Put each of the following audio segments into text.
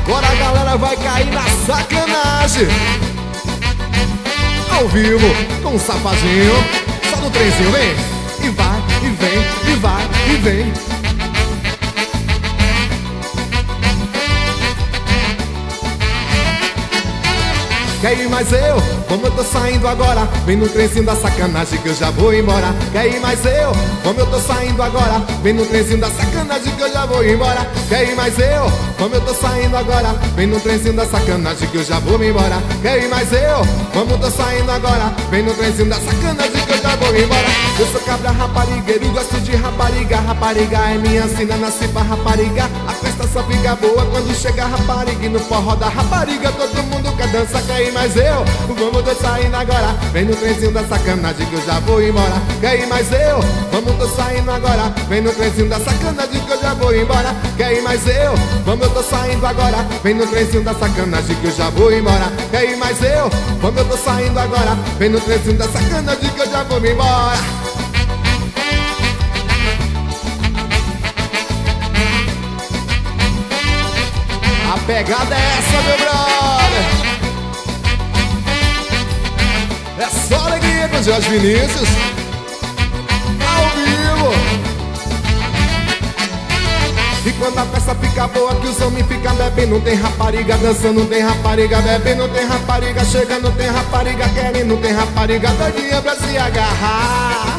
Agora a galera vai cair na sacanagem. Ao vivo, com um safadinho. Só no trenzinho, vem. E vai, e vem, e vai, e vem. Quer ir mais eu? Como eu tô saindo agora, vem no trenzinho da sacanagem que eu já vou embora. Quer ir mais eu? Como eu tô saindo agora, vem no trenzinho da sacanagem que eu já vou embora. Quer ir mais eu? Como eu tô saindo agora, vem no trenzinho da sacanagem que eu já vou embora. Quer ir mais eu? Como eu tô saindo agora, vem no trenzinho da sacanagem que eu já vou embora. Eu sou cabra raparigueiro, gosto de rapariga. Rapariga é minha sina, nasci pra rapariga. A festa só fica boa quando chega a rapariga. E no forró da rapariga todo mundo quer dançar. Quer ir mais eu? Vamos tô saindo agora, vem no trenzinho da sacanagem que eu já vou embora. Quer ir mais eu? Vamos tô saindo agora, vem no trenzinho da sacanagem que eu já vou embora. Quer ir mais eu? Vamos eu tô saindo agora, vem no trenzinho da sacanagem que eu já vou embora. Quer ir mais eu? Vamos eu tô saindo agora, vem no trenzinho da sacanagem que eu já vou embora. A pegada é essa, meu brother. É só alegria com o Jorge Vinícius ao vivo. E quando a festa fica boa, que os homens ficam bebendo, não tem rapariga dançando, não tem rapariga bebendo, não tem rapariga chegando, não tem rapariga querendo, não tem rapariga doidinha pra se agarrar.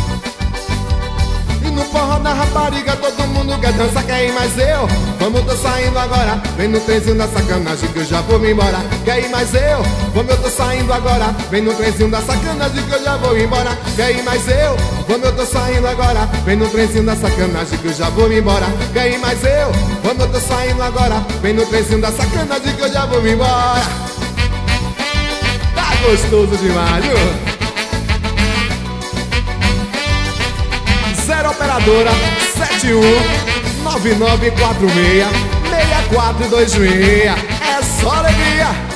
E no forró da rapariga todo mundo quer dançar. Quer ir mais eu? Vamos tô saindo agora, vem no trenzinho da sacanagem que eu já vou embora. Quer ir mais eu? Vamos eu tô saindo agora, vem no trenzinho da sacanagem que eu já vou embora. Quer ir mais eu? Vamos eu tô saindo agora, vem no trenzinho da sacanagem que eu já vou embora. Quer ir mais eu? Vamos eu tô saindo agora, vem no trenzinho da sacanagem que eu já vou embora. Tá gostoso demais, viu? Zero operadora 71 9946 6426. É só alegria.